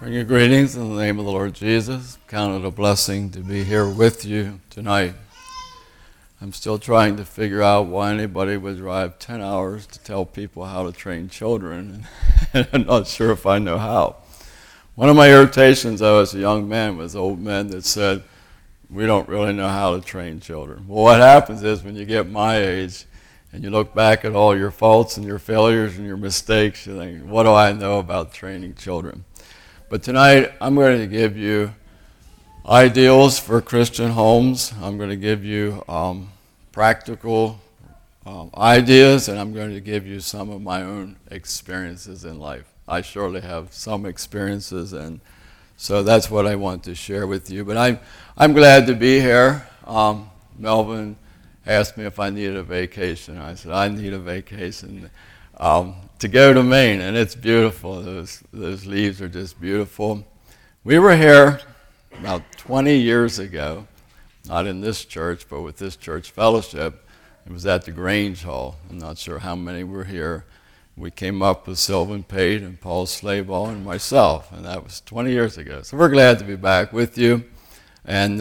Bring you greetings in the name of the Lord Jesus. Count it a blessing to be here with you tonight. I'm still trying to figure out why anybody would drive 10 hours to tell people how to train children, and I'm not sure if I know how. One of my irritations, though, as a young man was old men that said, we don't really know how to train children. Well, what happens is when you get my age and you look back at all your faults and your failures and your mistakes, you think, what do I know about training children? But tonight, I'm going to give you ideals for Christian homes. I'm going to give you practical ideas, and I'm going to give you some of my own experiences in life. I surely have some experiences, and so that's what I want to share with you. But I'm glad to be here. Melvin asked me if I needed a vacation. I said, I need a vacation to go to Maine, and it's beautiful. Those leaves are just beautiful. We were here about 20 years ago, not in this church, but with this church fellowship. It was at the Grange Hall. I'm not sure how many were here. We came up with Sylvan Pate and Paul Slayball and myself, and that was 20 years ago. So we're glad to be back with you. And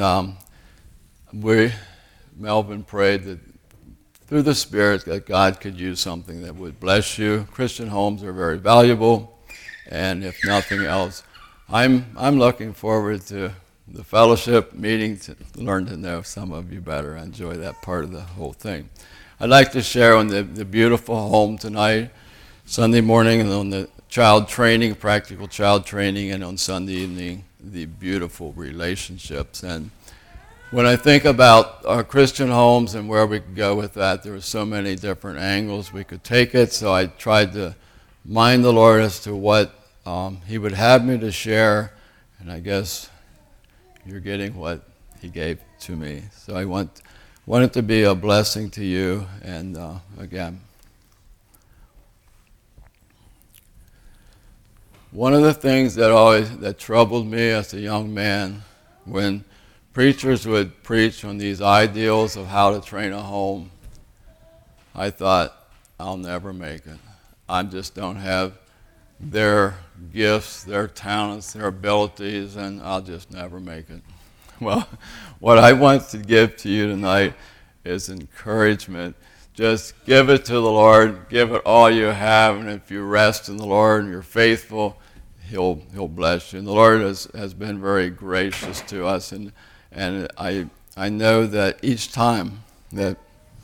Melvin prayed that through the Spirit that God could use something that would bless you. Christian homes are very valuable, and if nothing else, I'm looking forward to the fellowship meeting to learn to know some of you better. I enjoy that part of the whole thing. I'd like to share on the beautiful home tonight, Sunday morning, and on the child training, practical child training, and on Sunday evening, the beautiful relationships. And when I think about our Christian homes and where we could go with that, there are so many different angles we could take it. So I tried to mind the Lord as to what He would have me to share, and I guess you're getting what He gave to me. So I want it to be a blessing to you. And again, one of the things that troubled me as a young man when preachers would preach on these ideals of how to train a home, I thought, I'll never make it. I just don't have their gifts, their talents, their abilities, and I'll just never make it. Well, what I want to give to you tonight is encouragement. Just give it to the Lord, give it all you have, and if you rest in the Lord and you're faithful, He'll bless you. And the Lord has been very gracious to us, and I know that each time that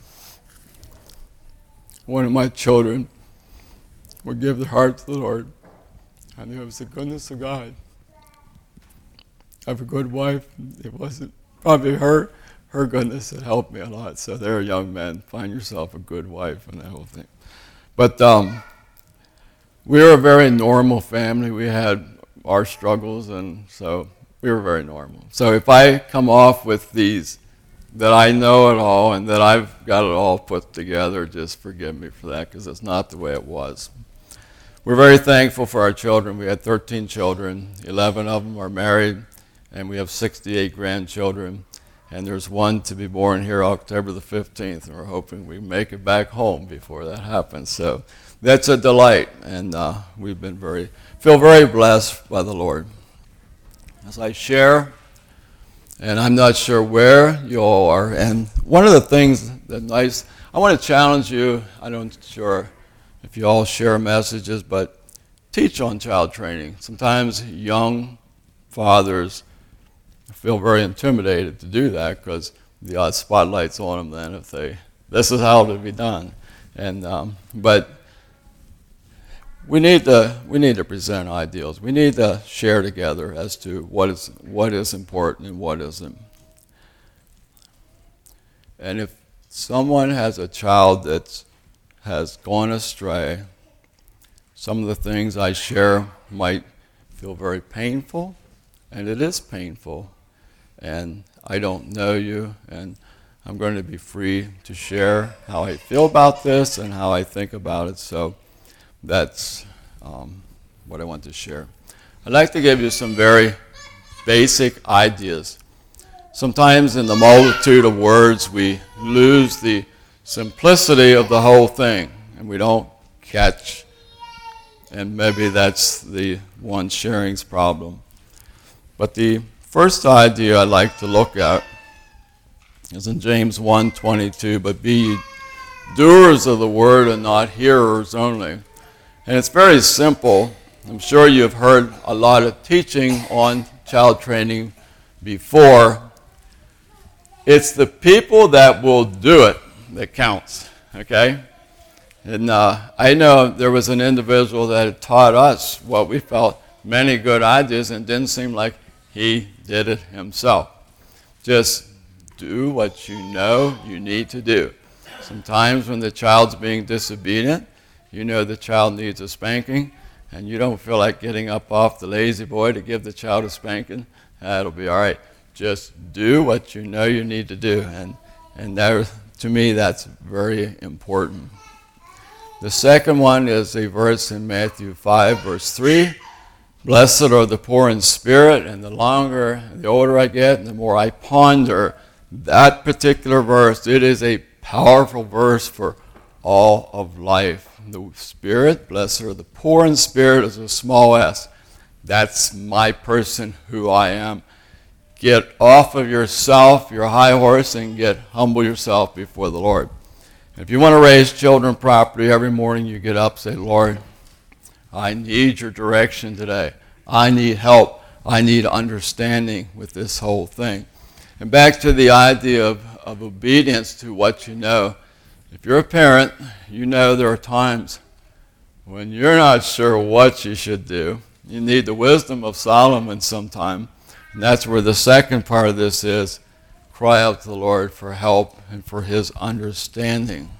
one of my children would give their heart to the Lord, I knew it was the goodness of God. I have a good wife. It wasn't probably her goodness that helped me a lot. So there are young men, find yourself a good wife and that whole thing. But we were a very normal family. We had our struggles, and so we were very normal. So if I come off with these, that I know it all and that I've got it all put together, just forgive me for that, because it's not the way it was. We're very thankful for our children. We had 13 children. 11 of them are married, and we have 68 grandchildren. And there's one to be born here October the 15th, and we're hoping we make it back home before that happens. So that's a delight, and we've been feel very blessed by the Lord. As I share, and I'm not sure where you all are, and one of the things I want to challenge you. I'm not sure if you all share messages, but teach on child training. Sometimes young fathers feel very intimidated to do that because the spotlight's on them then this is how to be done. And but we need to present ideals. We need to share together as to what is important and what isn't. And if someone has a child that has gone astray, some of the things I share might feel very painful, and it is painful. And I don't know you, and I'm going to be free to share how I feel about this and how I think about it. So that's what I want to share. I'd like to give you some very basic ideas. Sometimes in the multitude of words, we lose the simplicity of the whole thing, and we don't catch and maybe that's the one sharing's problem. But the first idea I'd like to look at is in James 1:22, but be ye doers of the word and not hearers only. And it's very simple. I'm sure you've heard a lot of teaching on child training before. It's the people that will do it that counts, okay? And I know there was an individual that had taught us what we felt many good ideas, and it didn't seem like he did it himself. Just do what you know you need to do. Sometimes when the child's being disobedient, you know the child needs a spanking, and you don't feel like getting up off the lazy boy to give the child a spanking. That'll be all right. Just do what you know you need to do. And there, to me, that's very important. The second one is a verse in Matthew 5, verse 3. Blessed are the poor in spirit, and the older I get, and the more I ponder that particular verse. It is a powerful verse for all of life. The spirit, blessed are the poor in spirit, is a small s. That's my person, who I am. Get off of yourself, your high horse, and humble yourself before the Lord. If you want to raise children properly, every morning you get up and say, Lord, I need your direction today. I need help. I need understanding with this whole thing. And back to the idea of obedience to what you know. If you're a parent, you know there are times when you're not sure what you should do. You need the wisdom of Solomon sometime. And that's where the second part of this is, cry out to the Lord for help and for his understanding.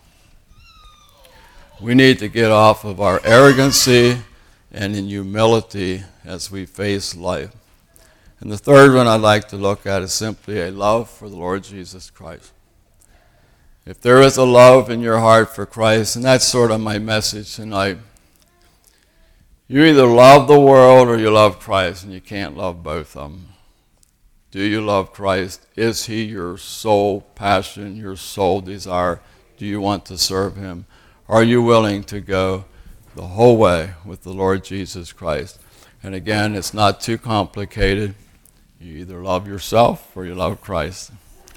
We need to get off of our arrogancy and in humility as we face life. And the third one I'd like to look at is simply a love for the Lord Jesus Christ. If there is a love in your heart for Christ, and that's sort of my message tonight, you either love the world or you love Christ, and you can't love both of them. Do you love Christ? Is he your sole passion, your sole desire? Do you want to serve him? Are you willing to go the whole way with the Lord Jesus Christ? And again, it's not too complicated. You either love yourself or you love Christ.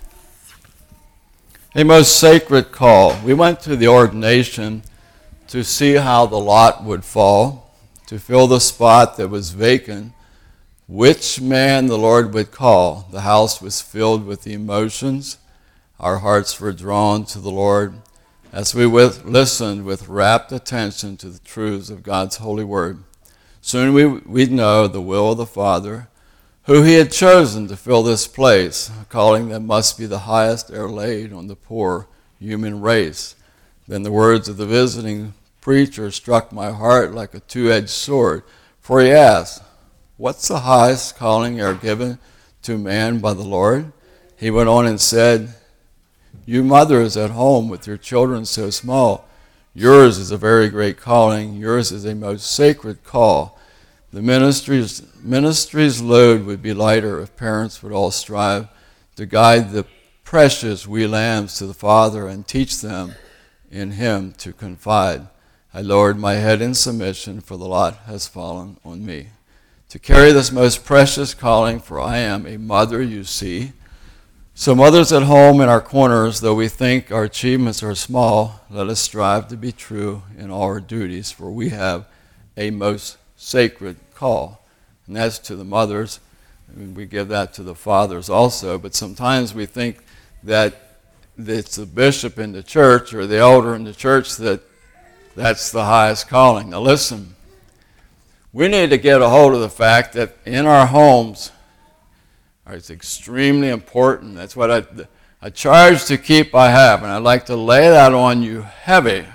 A most sacred call. We went to the ordination to see how the lot would fall, to fill the spot that was vacant, which man the Lord would call. The house was filled with emotions. Our hearts were drawn to the Lord as we listened with rapt attention to the truths of God's holy word. Soon we'd know the will of the Father, who he had chosen to fill this place, a calling that must be the highest ever laid on the poor human race. Then the words of the visiting preacher struck my heart like a two-edged sword, for he asked, what's the highest calling ever given to man by the Lord? He went on and said, you mothers at home with your children so small, yours is a very great calling. Yours is a most sacred call. The ministry's load would be lighter if parents would all strive to guide the precious wee lambs to the Father and teach them in him to confide. I lowered my head in submission, for the lot has fallen on me to carry this most precious calling, for I am a mother, you see. So mothers at home in our corners, though we think our achievements are small, let us strive to be true in all our duties, for we have a most sacred call. And that's to the mothers. And we give that to the fathers also. But sometimes we think that it's the bishop in the church or the elder in the church that's the highest calling. Now listen, we need to get a hold of the fact that in our homes, it's extremely important. That's what a charge to keep I have, and I'd like to lay that on you heavy,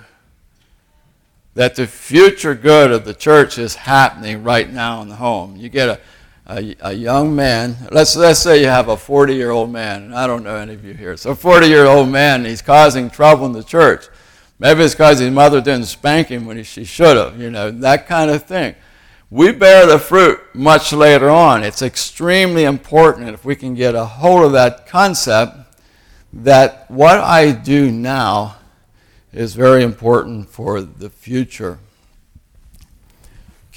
that the future good of the church is happening right now in the home. You get a young man, let's say you have a 40-year-old man, and I don't know any of you here. So a 40-year-old man, he's causing trouble in the church. Maybe it's because his mother didn't spank him when she should have, that kind of thing. We bear the fruit much later on. It's extremely important if we can get a hold of that concept that what I do now is very important for the future.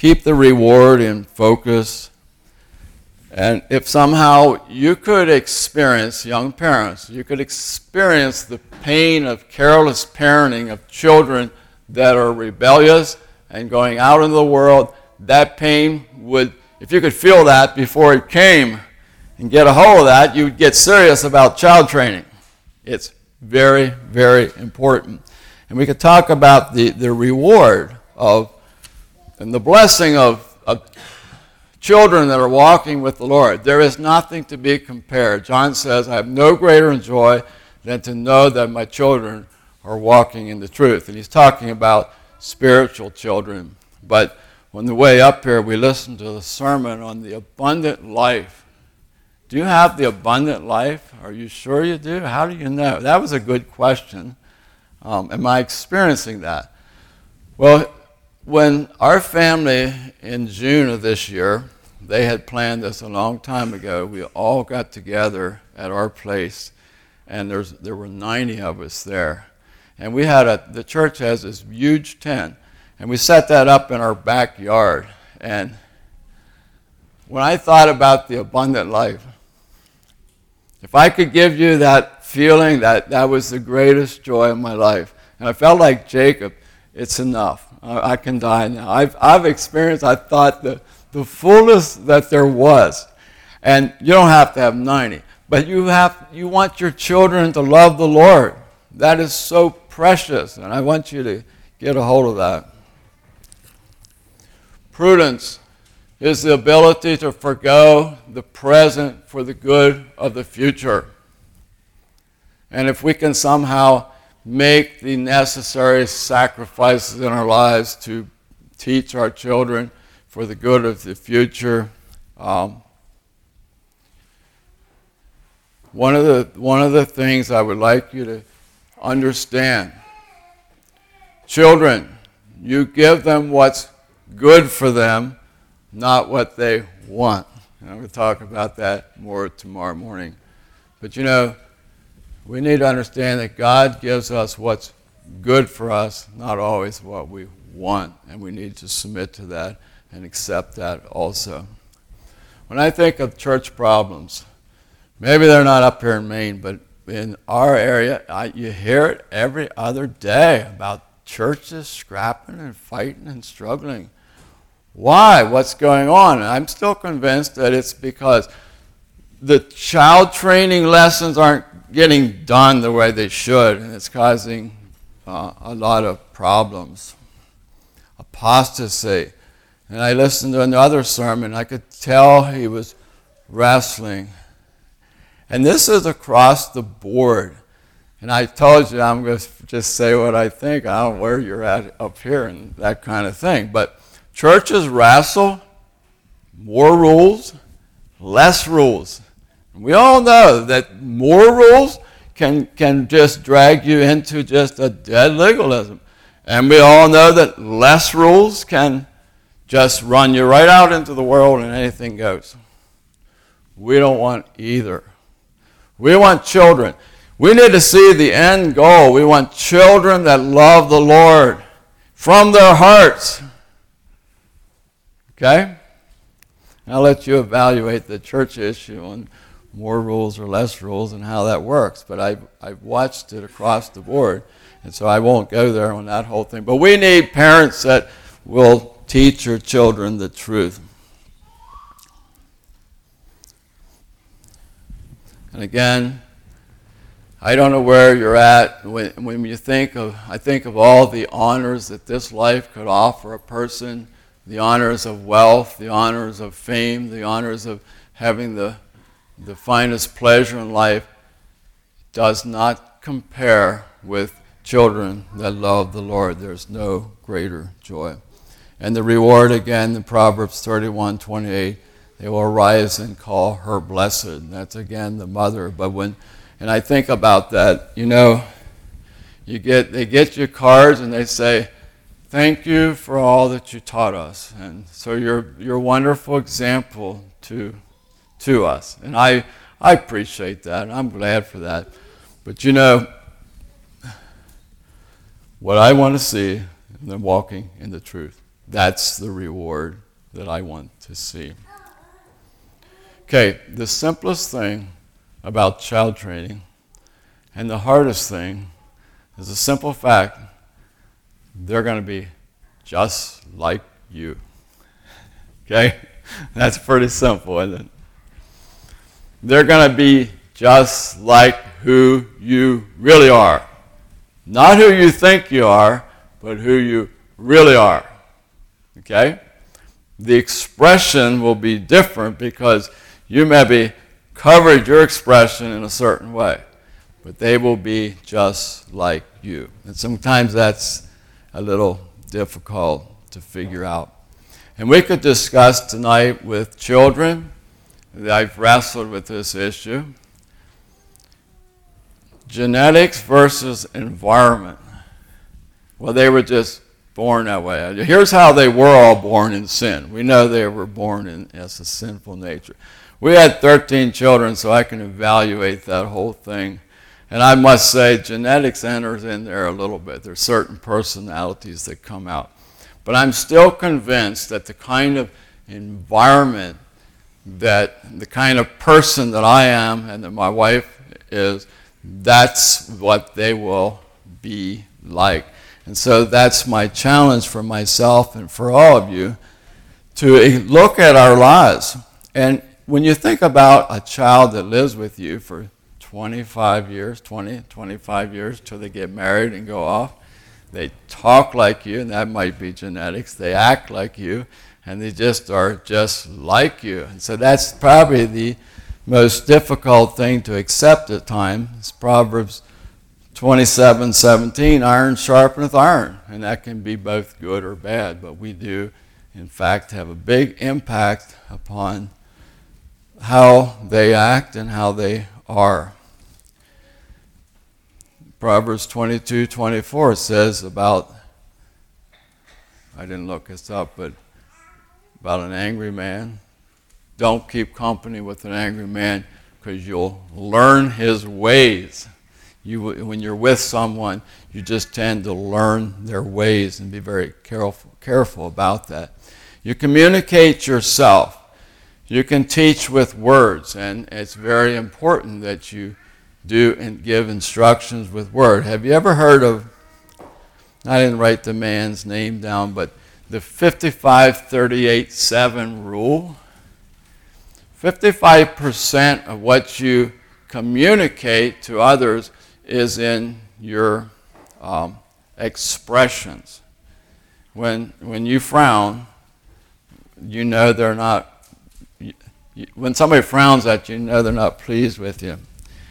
keep the reward in focus. And if somehow you could experience, young parents, you could experience the pain of careless parenting of children that are rebellious and going out into the world, that pain would, if you could feel that before it came and get a hold of that, you'd get serious about child training. It's very, very important. And we could talk about the reward of and the blessing of children that are walking with the Lord. There is nothing to be compared. John says, I have no greater joy than to know that my children are walking in the truth. And he's talking about spiritual children. But on the way up here, we listened to the sermon on the abundant life. Do you have the abundant life? Are you sure you do? How do you know? That was a good question. Am I experiencing that? Well, when our family in June of this year, they had planned this a long time ago. We all got together at our place, and there were 90 of us there. And we had the church has this huge tent, and we set that up in our backyard. And when I thought about the abundant life, if I could give you that feeling, that was the greatest joy of my life. And I felt like Jacob, it's enough. I can die now. I've experienced, I thought, the fullness that there was. And you don't have to have 90. But you want your children to love the Lord. That is so precious. And I want you to get a hold of that. Prudence is the ability to forgo the present for the good of the future. And if we can somehow make the necessary sacrifices in our lives to teach our children for the good of the future. One of the things I would like you to understand, children, you give them what's good for them, not what they want. And I'm going to talk about that more tomorrow morning. But we need to understand that God gives us what's good for us, not always what we want, and we need to submit to that and accept that also. When I think of church problems, maybe they're not up here in Maine, but in our area, you hear it every other day about churches scrapping and fighting and struggling. Why? What's going on? And I'm still convinced that it's because the child training lessons aren't getting done the way they should, and it's causing a lot of problems. Apostasy. And I listened to another sermon. I could tell he was wrestling. And this is across the board. And I told you I'm going to just say what I think. I don't know where you're at up here and that kind of thing. But churches wrestle, more rules, less rules. We all know that more rules can just drag you into just a dead legalism. And we all know that less rules can just run you right out into the world and anything goes. We don't want either. We want children. We need to see the end goal. We want children that love the Lord from their hearts. Okay? I'll let you evaluate the church issue on more rules or less rules and how that works. But I've watched it across the board, and so I won't go there on that whole thing. But we need parents that will teach your children the truth. And again, I don't know where you're at when you think of, I think of all the honors that this life could offer a person, the honors of wealth, the honors of fame, the honors of having the finest pleasure in life, does not compare with children that love the Lord. There's no greater joy. And the reward, again, in Proverbs 31:28, they will arise and call her blessed. That's, again, the mother. And I think about that, they get your cards and they say, thank you for all that you taught us. And so you're a wonderful example to us. And I appreciate that, and I'm glad for that. But what I want to see is them walking in the truth. That's the reward that I want to see. Okay, the simplest thing about child training and the hardest thing is the simple fact they're going to be just like you. Okay? That's pretty simple, isn't it? They're going to be just like who you really are. Not who you think you are, but who you really are. Okay? The expression will be different because you maybe covered your expression in a certain way, but they will be just like you. And sometimes that's a little difficult to figure out. And we could discuss tonight with children. I've wrestled with this issue. Genetics versus environment. Well, they were just born that way. Here's how they were all born in sin. We know they were born as a sinful nature. We had 13 children, so I can evaluate that whole thing. And I must say, genetics enters in there a little bit. There's certain personalities that come out. But I'm still convinced that the kind of environment, that the kind of person that I am and that my wife is, that's what they will be like. And so that's my challenge for myself and for all of you, to look at our lives. And when you think about a child that lives with you for 25 years till they get married and go off, they talk like you, and that might be genetics. They act like you, and they just are just like you. And so that's probably the most difficult thing to accept at times. It's Proverbs 27:17, iron sharpeneth iron, and that can be both good or bad, but we do, in fact, have a big impact upon how they act and how they are. Proverbs 22:24 says about, I didn't look this up, but about an angry man. Don't keep company with an angry man because you'll learn his ways. When you're with someone, you just tend to learn their ways and be very careful about that. You communicate yourself. You can teach with words, and it's very important that you do and give instructions with word. Have you ever heard of, I didn't write the man's name down, but the 55-38-7 rule? 55% of what you communicate to others is in your expressions. When you frown, you know they're not, when somebody frowns at you, you know they're not pleased with you.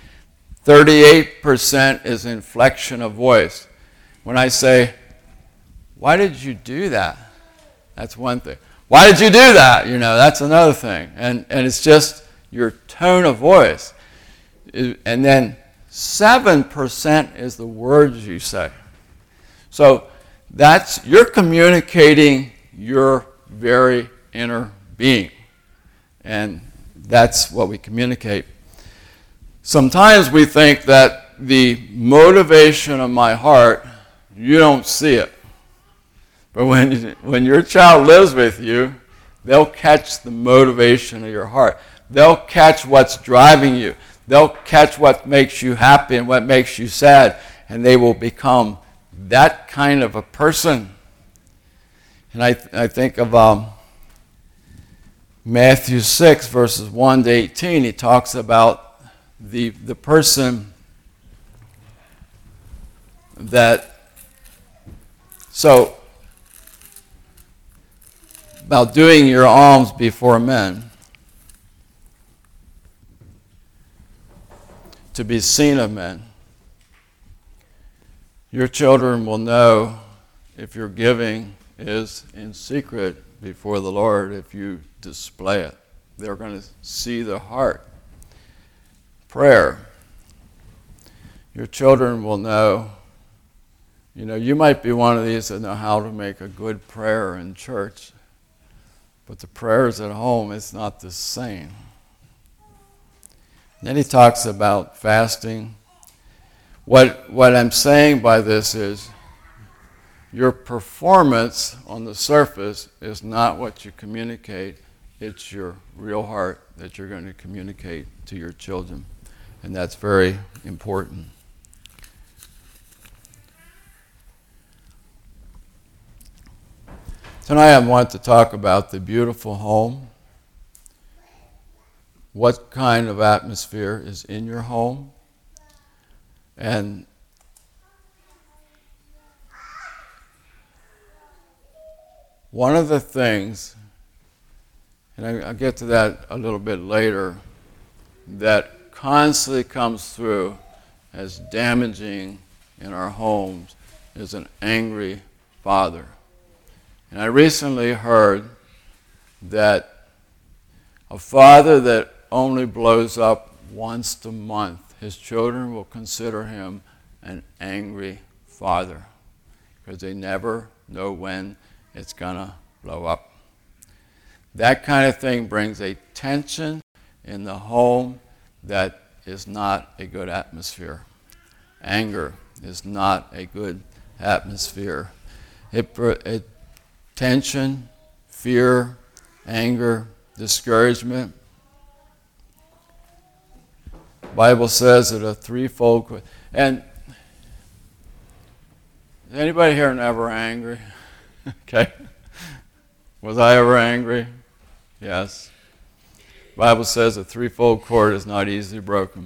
38% is inflection of voice. When I say, why did you do that? That's one thing. Why did you do that? That's another thing. And it's just your tone of voice. And then 7% is the words you say. So you're communicating your very inner being. And that's what we communicate. Sometimes we think that the motivation of my heart, you don't see it. But when your child lives with you, they'll catch the motivation of your heart. They'll catch what's driving you. They'll catch what makes you happy and what makes you sad, and they will become that kind of a person. And I think of Matthew 6, verses 1 to 18. He talks about the person about doing your alms before men, to be seen of men. Your children will know if your giving is in secret before the Lord if you display it. They're going to see the heart. Prayer. Your children will know. You might be one of these that know how to make a good prayer in church, but the prayers at home, it's not the same. Then he talks about fasting. What I'm saying by this is your performance on the surface is not what you communicate. It's your real heart that you're going to communicate to your children. And that's very important. Tonight I want to talk about the beautiful home. What kind of atmosphere is in your home? And one of the things, and I'll get to that a little bit later, that constantly comes through as damaging in our homes is an angry father. And I recently heard that a father that only blows up once a month, his children will consider him an angry father because they never know when it's going to blow up. That kind of thing brings a tension in the home that is not a good atmosphere. Anger is not a good atmosphere. Tension, fear, anger, discouragement. The Bible says that a threefold. And is anybody here ever angry? Okay. Was I ever angry? Yes. The Bible says a threefold cord is not easily broken.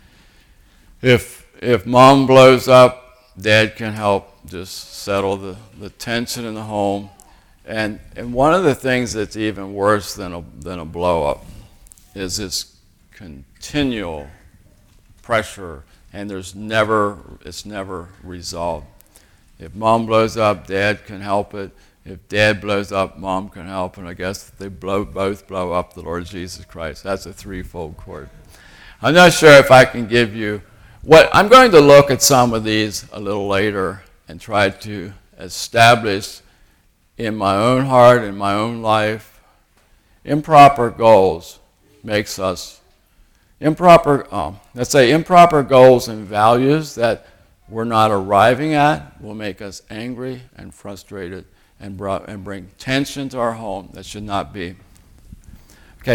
If mom blows up, dad can help just settle the tension in the home. And one of the things that's even worse than a blow up is this continual pressure, and it's never resolved. If mom blows up, dad can help it. If dad blows up, mom can help, and I guess they both blow up the Lord Jesus Christ. That's a threefold cord. I'm not sure if I can give you I'm going to look at some of these a little later and try to establish in my own heart, in my own life, improper goals makes us improper goals and values that we're not arriving at will make us angry and frustrated and bring tension to our home that should not be. Okay,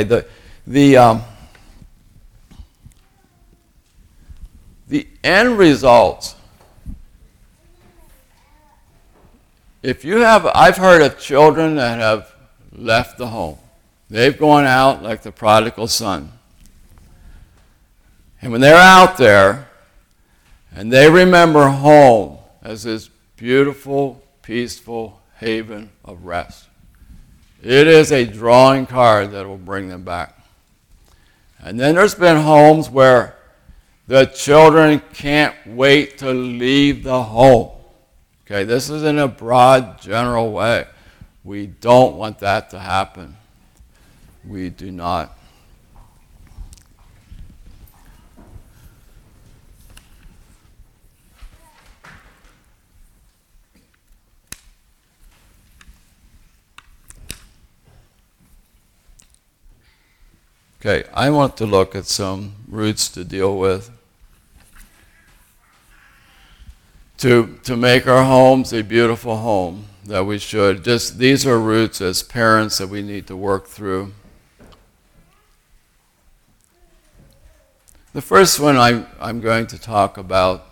the end results. I've heard of children that have left the home. They've gone out like the prodigal son. And when they're out there, and they remember home as this beautiful, peaceful haven of rest, it is a drawing card that will bring them back. And then there's been homes where the children can't wait to leave the home. Okay, this is in a broad, general way. We don't want that to happen. We do not. Okay, I want to look at some roots to deal with. To make our homes a beautiful home that we should. These are roots as parents that we need to work through. The first one I'm going to talk about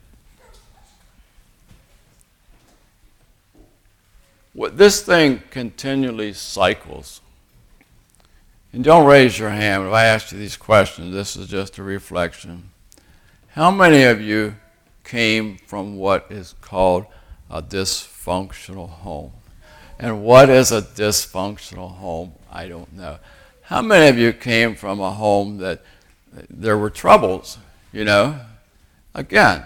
this thing continually cycles. And don't raise your hand if I ask you these questions. This is just a reflection. How many of you came from what is called a dysfunctional home? And what is a dysfunctional home? I don't know. How many of you came from a home that there were troubles, you know? Again,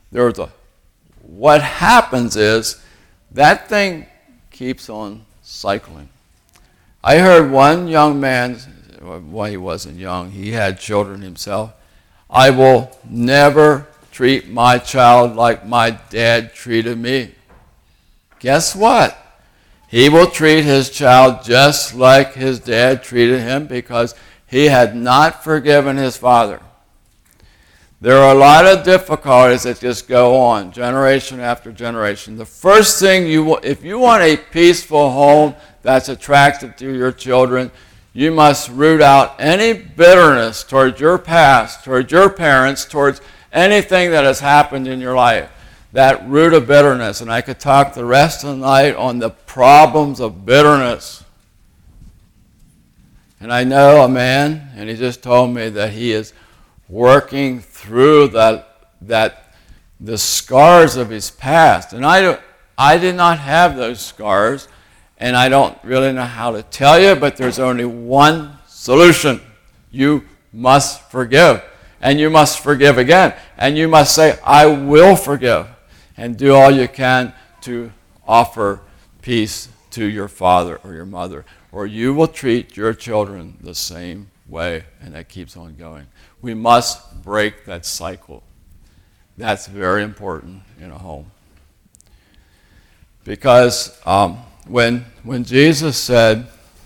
what happens is that thing keeps on cycling. I heard one young man, well, he wasn't young, he had children himself. I will never treat my child like my dad treated me. Guess what? He will treat his child just like his dad treated him because he had not forgiven his father. There are a lot of difficulties that just go on, generation after generation. The first thing if you want a peaceful home that's attractive to your children, you must root out any bitterness towards your past, towards your parents, towards anything that has happened in your life. That root of bitterness. And I could talk the rest of the night on the problems of bitterness. And I know a man, and he just told me that he is working through the scars of his past. And I did not have those scars, and I don't really know how to tell you, but there's only one solution. You must forgive, and you must forgive again, and you must say, I will forgive, and do all you can to offer peace to your father or your mother, or you will treat your children the same way, and that keeps on going. We must break that cycle. That's very important in a home. Because when Jesus said,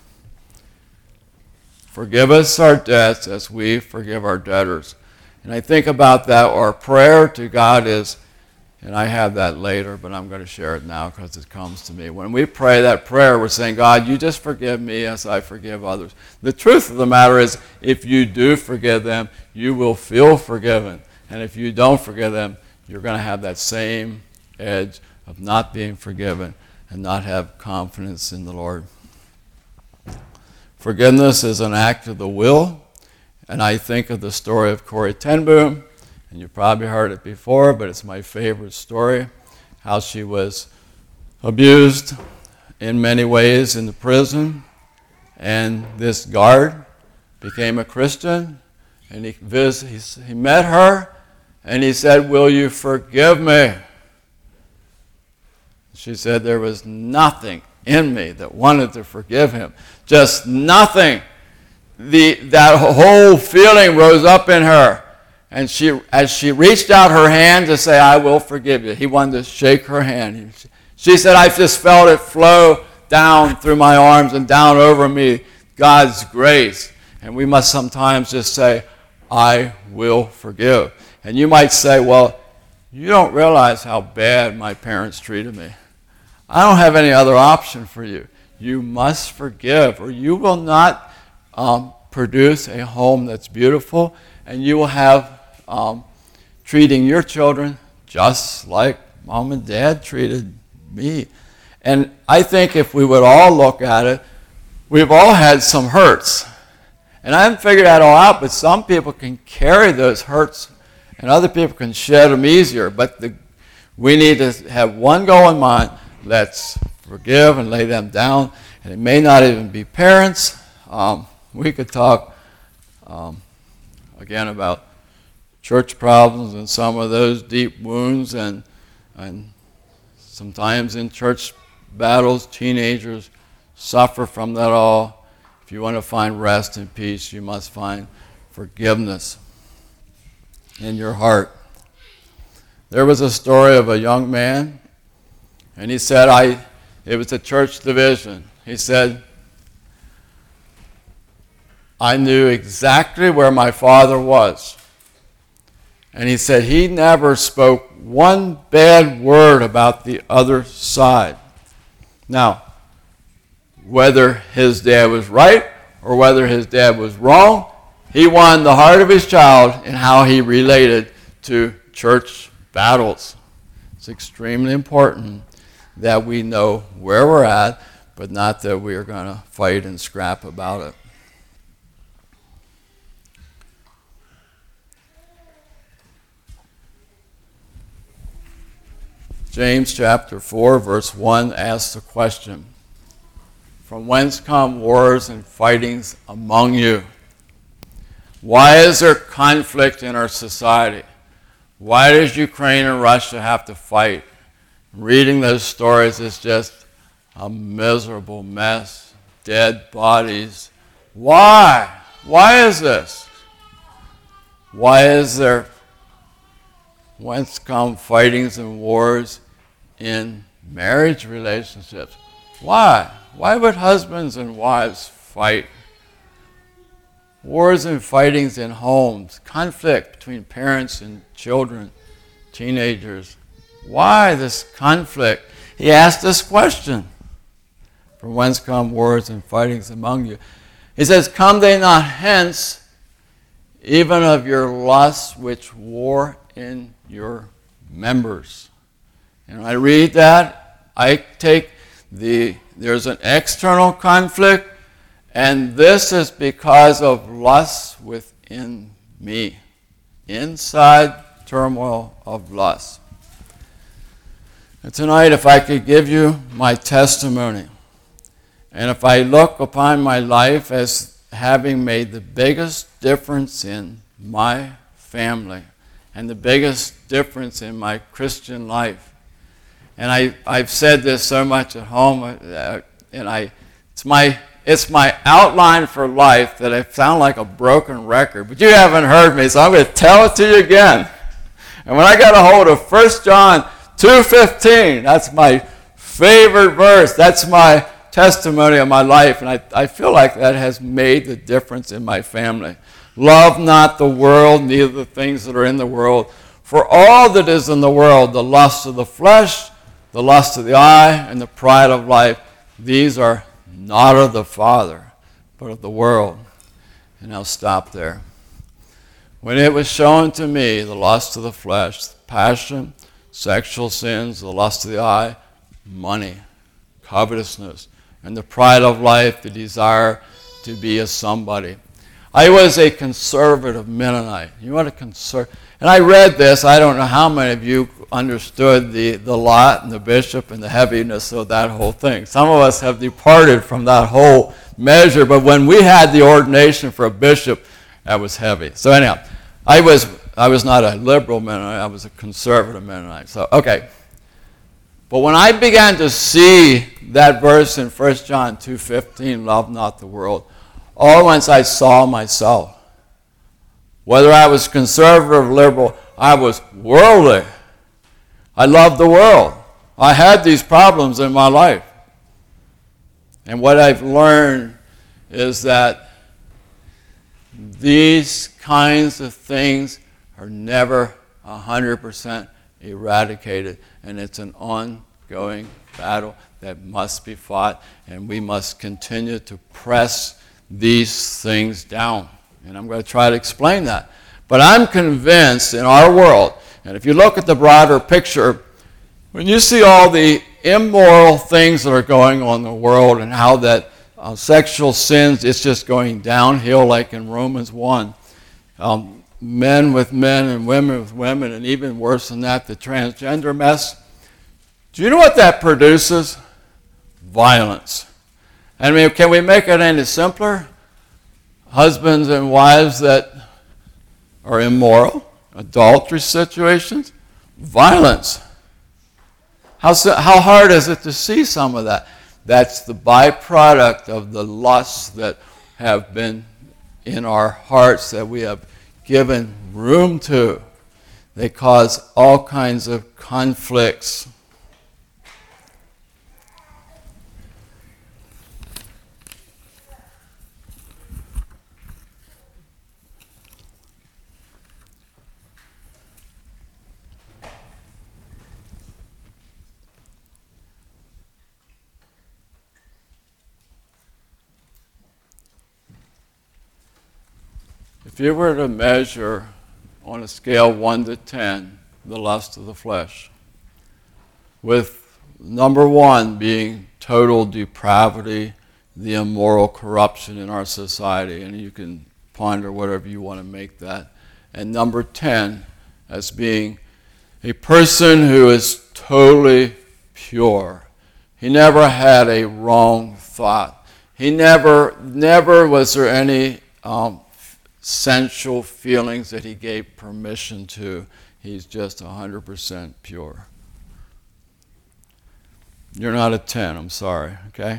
forgive us our debts as we forgive our debtors, and I think about that, our prayer to God is, and I have that later, but I'm going to share it now because it comes to me. When we pray that prayer, we're saying, God, you just forgive me as I forgive others. The truth of the matter is, if you do forgive them, you will feel forgiven. And if you don't forgive them, you're going to have that same edge of not being forgiven and not have confidence in the Lord. Forgiveness is an act of the will. And I think of the story of Corrie ten Boom. And you've probably heard it before, but it's my favorite story, how she was abused in many ways in the prison. And this guard became a Christian, and he met her, and he said, will you forgive me? She said, there was nothing in me that wanted to forgive him. Just nothing. That whole feeling rose up in her. And as she reached out her hand to say, I will forgive you, he wanted to shake her hand. She said, I just felt it flow down through my arms and down over me, God's grace. And we must sometimes just say, I will forgive. And you might say, well, you don't realize how bad my parents treated me. I don't have any other option for you. You must forgive, or you will not produce a home that's beautiful, and you will have treating your children just like mom and dad treated me. And I think if we would all look at it, we've all had some hurts. And I haven't figured that all out, but some people can carry those hurts and other people can shed them easier. But we need to have one goal in mind. Let's forgive and lay them down. And it may not even be parents. We could talk again about church problems and some of those deep wounds, and sometimes in church battles, teenagers suffer from that all. If you want to find rest and peace, you must find forgiveness in your heart. There was a story of a young man, and he said, it was a church division. He said, I knew exactly where my father was. And he said he never spoke one bad word about the other side. Now, whether his dad was right or whether his dad was wrong, he won the heart of his child in how he related to church battles. It's extremely important that we know where we're at, but not that we are going to fight and scrap about it. James chapter 4, verse 1 asks the question, from whence come wars and fightings among you? Why is there conflict in our society? Why does Ukraine and Russia have to fight? Reading those stories is just a miserable mess. Dead bodies. Why? Why is this? Why is there whence come fightings and wars in marriage relationships? Why? Why would husbands and wives fight? Wars and fightings in homes, conflict between parents and children, teenagers. Why this conflict? He asked this question. From whence come wars and fightings among you? He says, come they not hence, even of your lusts which war in your members. And I read that, I take there's an external conflict, and this is because of lusts within me. Inside turmoil of lust. And tonight, if I could give you my testimony, and if I look upon my life as having made the biggest difference in my family and the biggest difference in my Christian life, and I've said this so much at home, and it's my outline for life that I sound like a broken record, but you haven't heard me, so I'm going to tell it to you again. And when I got a hold of 1 John 2:15, that's my favorite verse. That's my testimony of my life, and I feel like that has made the difference in my family. Love not the world, neither the things that are in the world. For all that is in the world, the lust of the flesh, the lust of the eye, and the pride of life, these are not of the Father, but of the world. And I'll stop there. When it was shown to me, the lust of the flesh, passion, sexual sins, the lust of the eye, money, covetousness, and the pride of life, the desire to be a somebody. I was a conservative Mennonite. You want to and I read this. I don't know how many of you understood the lot and the bishop and the heaviness of that whole thing. Some of us have departed from that whole measure, but when we had the ordination for a bishop, that was heavy. So anyhow, I was not a liberal Mennonite. I was a conservative Mennonite. So, okay. But when I began to see that verse in 1 John 2:15, love not the world, all at once I saw myself. Whether I was conservative or liberal, I was worldly. I loved the world. I had these problems in my life. And what I've learned is that these kinds of things are never 100% eradicated, and it's an ongoing battle that must be fought, and we must continue to press these things down. And I'm going to try to explain that. But I'm convinced in our world, and if you look at the broader picture, when you see all the immoral things that are going on in the world and how that sexual sins, it's just going downhill like in Romans 1. Men with men and women with women, and even worse than that, the transgender mess. Do you know what that produces? Violence. I mean, can we make it any simpler? Husbands and wives that are immoral, adultery situations, violence. How hard is it to see some of that? That's the byproduct of the lusts that have been in our hearts that we have given room to. They cause all kinds of conflicts. If you were to measure on a scale 1 to 10 the lust of the flesh, with number 1 being total depravity, the immoral corruption in our society, and you can ponder whatever you want to make that, and number 10 as being a person who is totally pure. He never had a wrong thought. He never was there any sensual feelings that he gave permission to. He's just 100% pure. You're not a 10, I'm sorry, okay?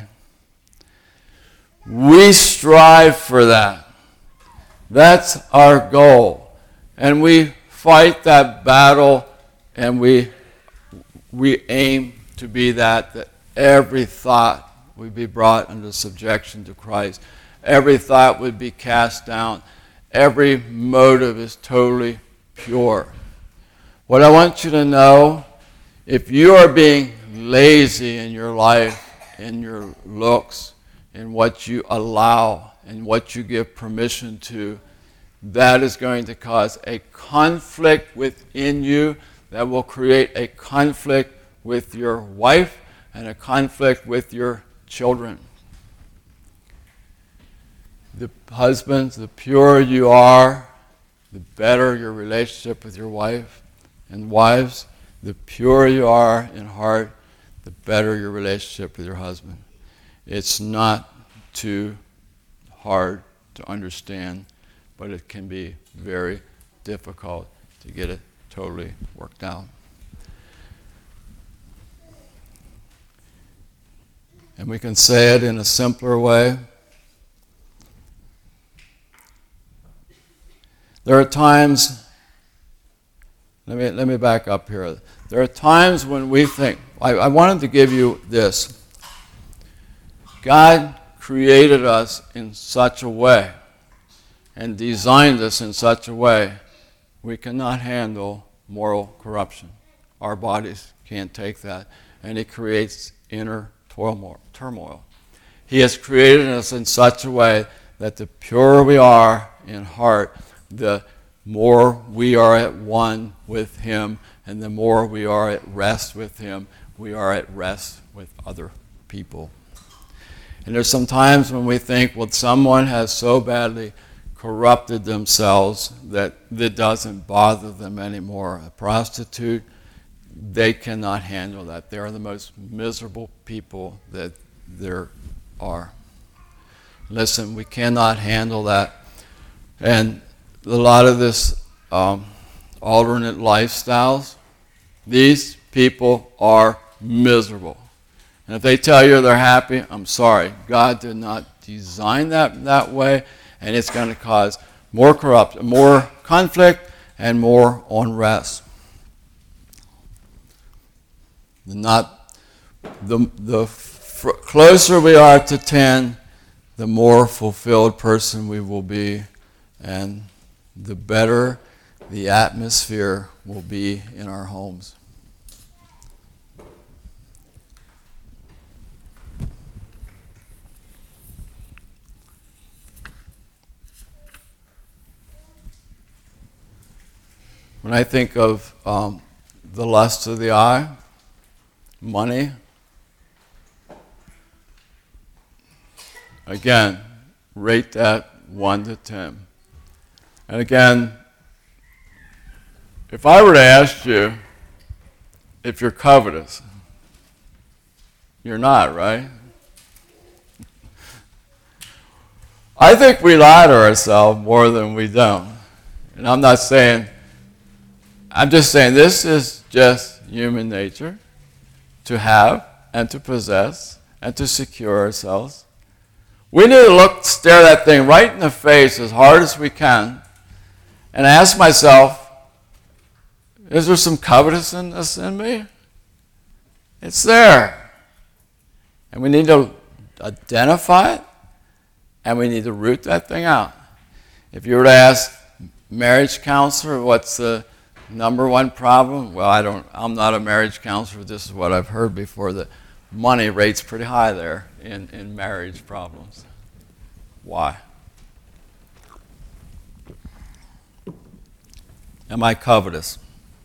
We strive for that. That's our goal. And we fight that battle, and we aim to be that every thought would be brought under subjection to Christ. every thought would be cast down. Every motive is totally pure. What I want you to know, if you are being lazy in your life, in your looks, in what you allow, and what you give permission to, that is going to cause a conflict within you that will create a conflict with your wife and a conflict with your children. The husbands, the purer you are, the better your relationship with your wife. And wives, the purer you are in heart, the better your relationship with your husband. It's not too hard to understand, but it can be very difficult to get it totally worked out. And we can say it in a simpler way. There are times, let me back up here. There are times when we think, I wanted to give you this. God created us in such a way and designed us in such a way we cannot handle moral corruption. Our bodies can't take that, and it creates inner turmoil. He has created us in such a way that the purer we are in heart, the more we are at one with Him, and the more we are at rest with Him, we are at rest with other people. And there's some times when we think, well, someone has so badly corrupted themselves that it doesn't bother them anymore. A prostitute, they cannot handle that. They are the most miserable people that there are. Listen, we cannot handle that. And a lot of this alternate lifestyles, these people are miserable. And if they tell you they're happy, I'm sorry. God did not design that way, and it's going to cause more conflict, and more unrest. The closer we are to 10, the more fulfilled person we will be, and the better the atmosphere will be in our homes. When I think of the lust of the eye, money, again, rate that 1 to 10. And again, if I were to ask you if you're covetous, you're not, right? I think we lie to ourselves more than we don't. And I'm just saying this is just human nature, to have and to possess and to secure ourselves. We need to stare that thing right in the face as hard as we can and ask myself, is there some covetousness in me? It's there. And we need to identify it, and we need to root that thing out. If you were to ask marriage counselor what's the number one problem, well, I'm not a marriage counselor, this is what I've heard before, that money rates pretty high there in marriage problems. Why? Am I covetous?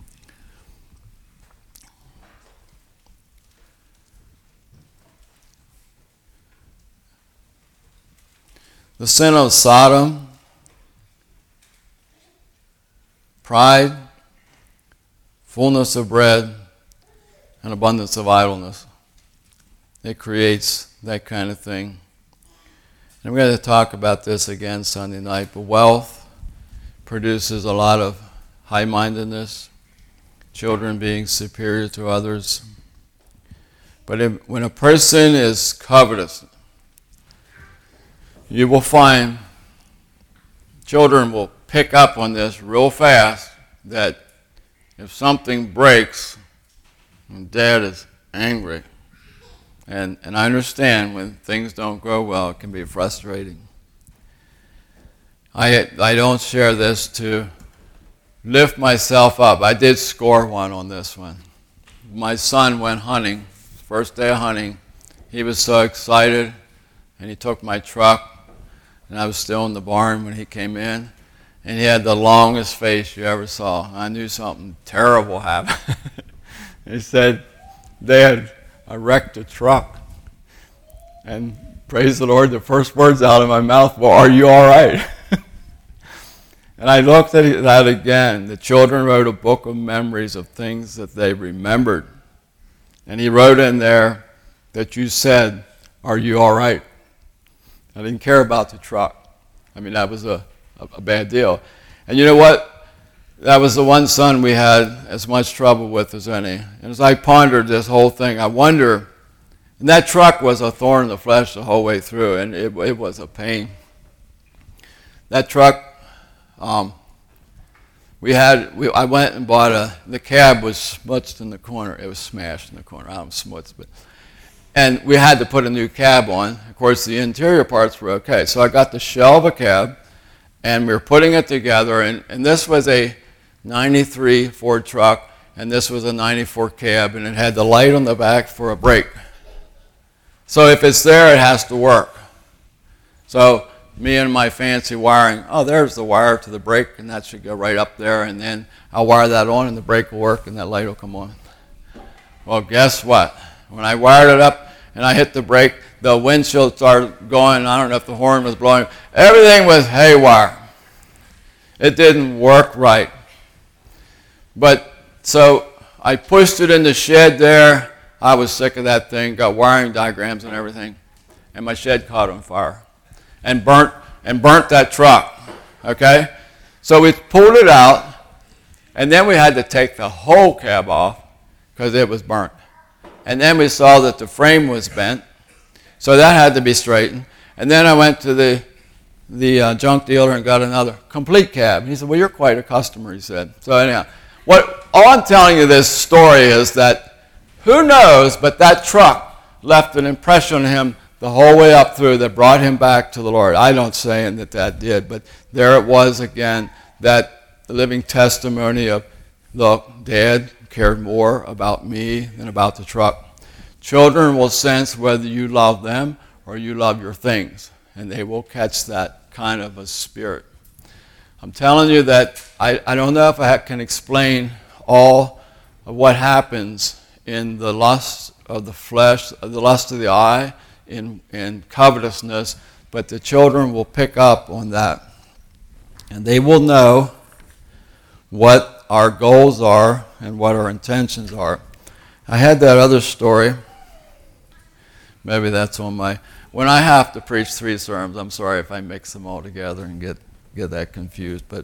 The sin of Sodom, pride, fullness of bread, and abundance of idleness. It creates that kind of thing. And we're going to talk about this again Sunday night, but wealth produces a lot of high-mindedness, children being superior to others. But when a person is covetous, you will find children will pick up on this real fast, that if something breaks, Dad is angry. And I understand when things don't go well, it can be frustrating. I don't share this to lift myself up. I did score one on this one. My son went hunting, first day of hunting. He was so excited, and he took my truck, and I was still in the barn when he came in, and he had the longest face you ever saw. I knew something terrible happened. He said, "Dad, I wrecked a truck." And praise the Lord, the first words out of my mouth were, "Are you all right?" And I looked at that again. The children wrote a book of memories of things that they remembered. And he wrote in there that you said, "Are you all right?" I didn't care about the truck. I mean, that was a bad deal. And you know what? That was the one son we had as much trouble with as any. And as I pondered this whole thing, I wonder, and that truck was a thorn in the flesh the whole way through, and it was a pain. That truck, I went and bought the cab was smutsed in the corner. It was smashed in the corner. I don't smuts, and we had to put a new cab on. Of course, the interior parts were okay. So I got the shell of a cab, and we were putting it together, and this was a 93 Ford truck, and this was a 94 cab, and it had the light on the back for a brake. So if it's there, it has to work. So me and my fancy wiring, oh, there's the wire to the brake, and that should go right up there, and then I'll wire that on, and the brake will work, and that light will come on. Well, guess what? When I wired it up and I hit the brake, the windshield started going. I don't know if the horn was blowing. Everything was haywire. It didn't work right. But so I pushed it in the shed there. I was sick of that thing, got wiring diagrams and everything, and my shed caught on fire and burnt that truck, okay? So we pulled it out, and then we had to take the whole cab off because it was burnt. And then we saw that the frame was bent, so that had to be straightened. And then I went to the junk dealer and got another complete cab. He said, "Well, you're quite a customer," he said. So anyhow, all I'm telling you this story is that who knows, but that truck left an impression on him the whole way up through that brought him back to the Lord. I don't say that did, but there it was again, that living testimony of, look, Dad cared more about me than about the truck. Children will sense whether you love them or you love your things, and they will catch that kind of a spirit. I'm telling you that I don't know if I can explain all of what happens in the lust of the flesh, the lust of the eye, in covetousness, but the children will pick up on that. And they will know what our goals are and what our intentions are. I had that other story. Maybe that's on when I have to preach 3 sermons, I'm sorry if I mix them all together and get that confused, but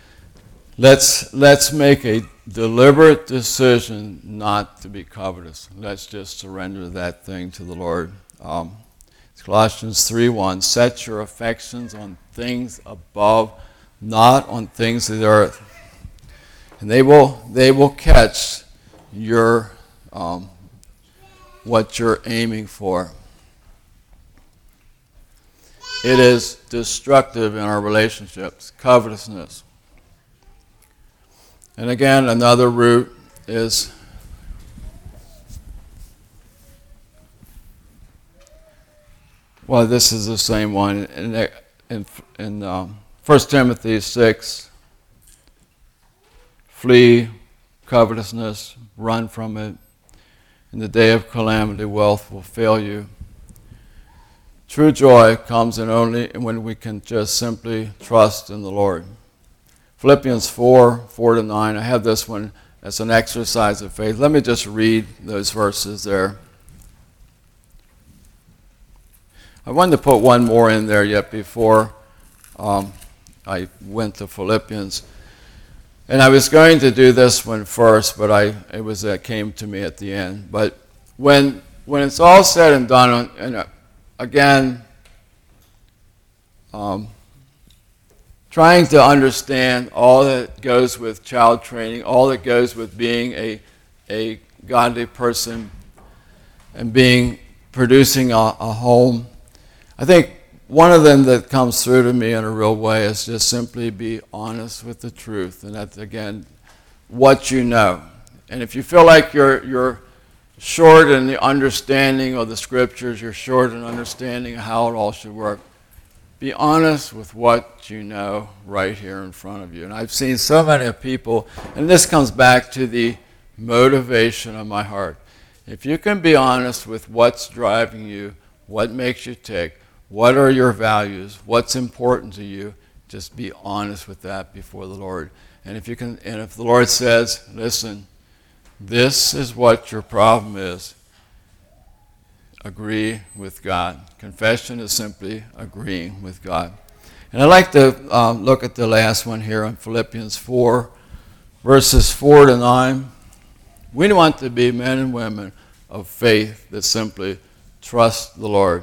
let's make a deliberate decision not to be covetous. Let's just surrender that thing to the Lord. It's Colossians 3:1. Set your affections on things above, not on things of the earth. And they will catch your what you're aiming for. It is destructive in our relationships, covetousness. And again, another root is this is the same one in 1 Timothy 6. Flee covetousness, run from it. In the day of calamity, wealth will fail you. True joy comes in only when we can just simply trust in the Lord. Philippians 4:4-9. I have this one as an exercise of faith. Let me just read those verses there. I wanted to put one more in there yet before I went to Philippians. And I was going to do this one first, but it came to me at the end. But when it's all said and done, again, trying to understand all that goes with child training, all that goes with being a godly person and producing a home. I think one of them that comes through to me in a real way is just simply be honest with the truth. And that's, again, what you know. And if you feel like you're short in the understanding of the scriptures, you're short in understanding how it all should work, be honest with what you know right here in front of you. And I've seen so many people, and this comes back to the motivation of my heart. If you can be honest with what's driving you, what makes you tick, what are your values, what's important to you, just be honest with that before the Lord. And if you can, and if the Lord says, listen, this is what your problem is, agree with God. Confession is simply agreeing with God. And I'd like to look at the last one here in Philippians 4, verses 4 to 9. We want to be men and women of faith that simply trust the Lord.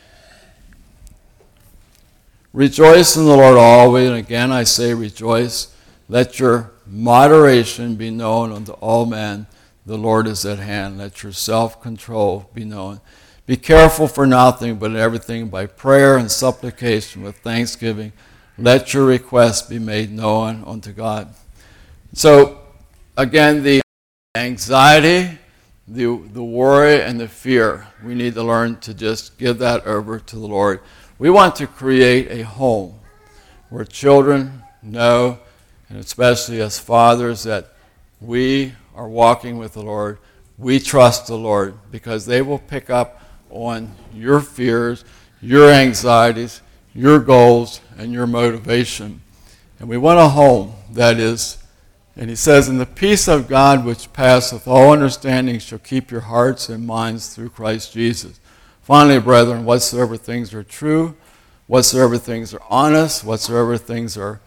Rejoice in the Lord always, and again I say rejoice. Let your moderation be known unto all men. The Lord is at hand. Let your self-control be known. Be careful for nothing, but in everything by prayer and supplication with thanksgiving. Let your requests be made known unto God. So, again, the anxiety, the worry, and the fear, we need to learn to just give that over to the Lord. We want to create a home where children know, and especially as fathers, that we are walking with the Lord. We trust the Lord because they will pick up on your fears, your anxieties, your goals, and your motivation. And we want a home that is, and he says, and the peace of God which passeth all understanding shall keep your hearts and minds through Christ Jesus. Finally, brethren, whatsoever things are true, whatsoever things are honest, whatsoever things are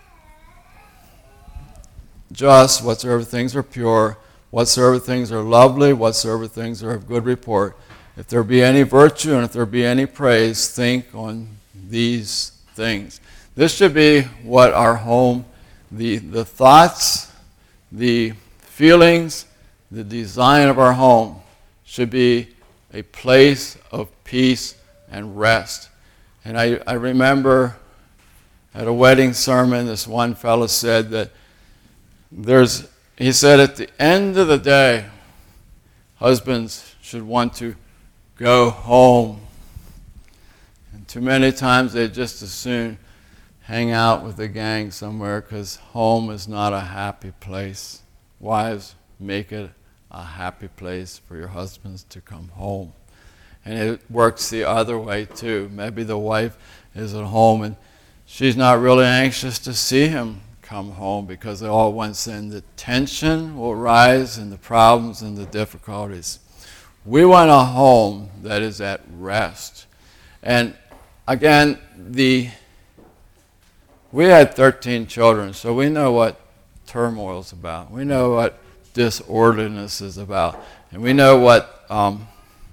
just, whatsoever things are pure, whatsoever things are lovely, whatsoever things are of good report, if there be any virtue and if there be any praise, think on these things. This should be what our home, the thoughts, the feelings, the design of our home should be a place of peace and rest. And I remember at a wedding sermon, this one fellow said that he said at the end of the day, husbands should want to go home. And too many times they just as soon hang out with the gang somewhere because home is not a happy place. Wives, make it a happy place for your husbands to come home. And it works the other way too. Maybe the wife is at home and she's not really anxious to see him come home because all once then the tension will rise and the problems and the difficulties. We want a home that is at rest. And again, we had 13 children, so we know what turmoil is about. We know what disorderliness is about. And we know what, come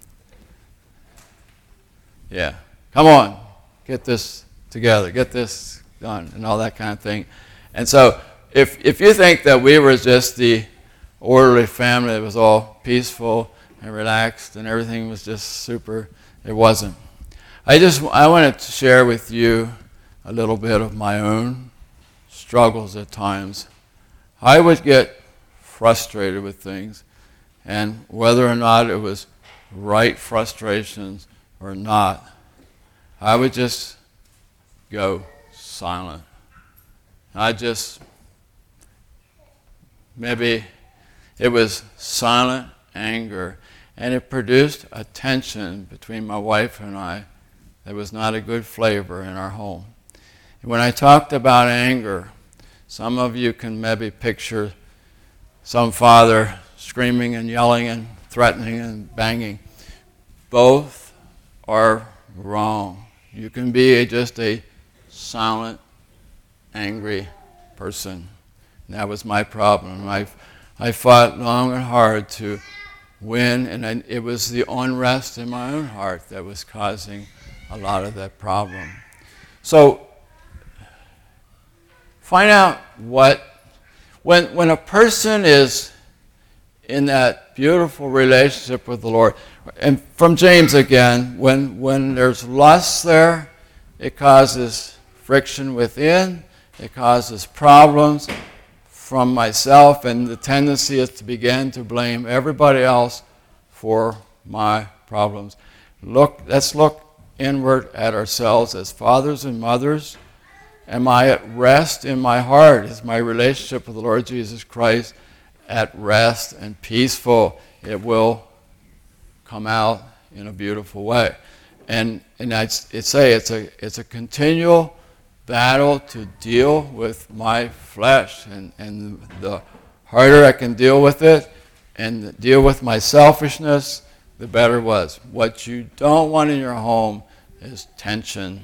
on, get this together, get this done, and all that kind of thing. And so if you think that we were just the orderly family that was all peaceful and relaxed and everything was just super, it wasn't. I wanted to share with you a little bit of my own struggles at times. I would get frustrated with things, and whether or not it was right frustrations or not, I would just go silent. Maybe it was silent anger, and it produced a tension between my wife and I that was not a good flavor in our home. And when I talked about anger, some of you can maybe picture some father screaming and yelling and threatening and banging. Both are wrong. You can be just a silent, angry person. And that was my problem. I fought long and hard to win, and it was the unrest in my own heart that was causing a lot of that problem. So find out when a person is in that beautiful relationship with the Lord, and from James again, when there's lust there, it causes friction within, it causes problems from myself, and the tendency is to begin to blame everybody else for my problems. Let's look inward at ourselves as fathers and mothers. Am I at rest in my heart? Is my relationship with the Lord Jesus Christ at rest and peaceful? It will come out in a beautiful way. And I'd say it's a continual battle to deal with my flesh. And the harder I can deal with it and deal with my selfishness, the better it was. What you don't want in your home is tension.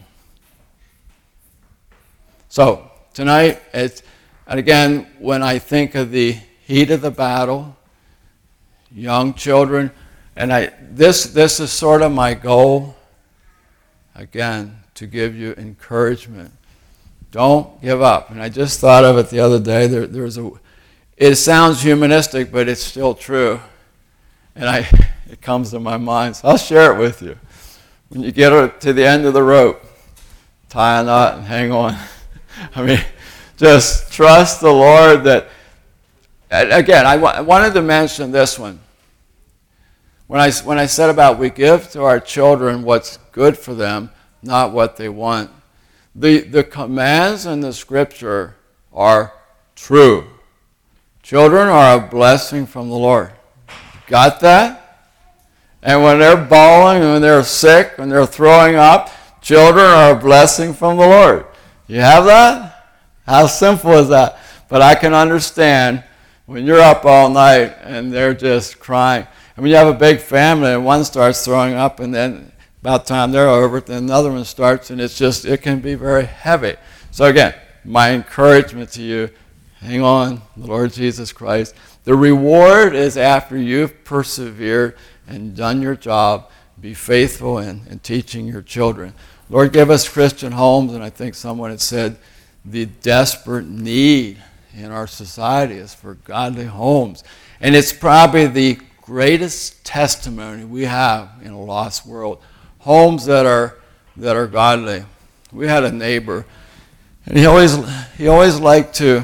So tonight, and again, when I think of the heat of the battle, young children, and this is sort of my goal, again, to give you encouragement. Don't give up. And I just thought of it the other day. It sounds humanistic, but it's still true. And it comes to my mind, so I'll share it with you. When you get to the end of the rope, tie a knot and hang on. I mean, just trust the Lord that, again, I wanted to mention this one. When I said about we give to our children what's good for them, not what they want, the commands in the Scripture are true. Children are a blessing from the Lord. Got that? And when they're bawling, when they're sick, when they're throwing up, children are a blessing from the Lord. You have that? How simple is that? But I can understand when you're up all night and they're just crying. And when you have a big family and one starts throwing up and then about time they're over, then another one starts, and it can be very heavy. So again, my encouragement to you, hang on, the Lord Jesus Christ. The reward is after you've persevered and done your job, be faithful in teaching your children. Lord, give us Christian homes, and I think someone had said the desperate need in our society is for godly homes. And it's probably the greatest testimony we have in a lost world. Homes that are godly. We had a neighbor, and he always liked to.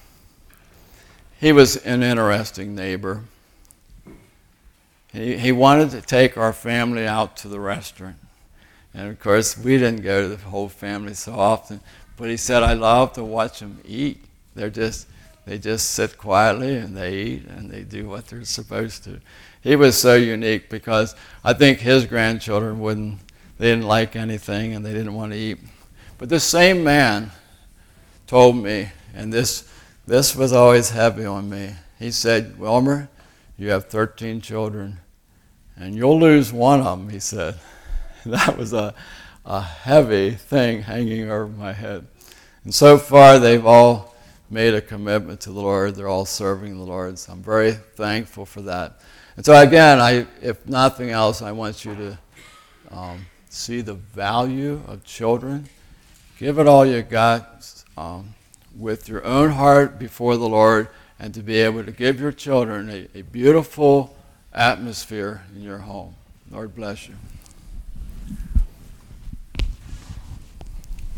He was an interesting neighbor. He wanted to take our family out to the restaurant. And of course, we didn't go to the whole family so often. But he said, I love to watch them eat. They just sit quietly and they eat and they do what they're supposed to. He was so unique because I think his grandchildren they didn't like anything and they didn't want to eat. But this same man told me, and this was always heavy on me. He said, Wilmer, you have 13 children and you'll lose one of them, he said. That was a heavy thing hanging over my head. And so far, they've all made a commitment to the Lord. They're all serving the Lord. So I'm very thankful for that. And so again, if nothing else, I want you to see the value of children. Give it all you got with your own heart before the Lord, and to be able to give your children a beautiful atmosphere in your home. Lord bless you.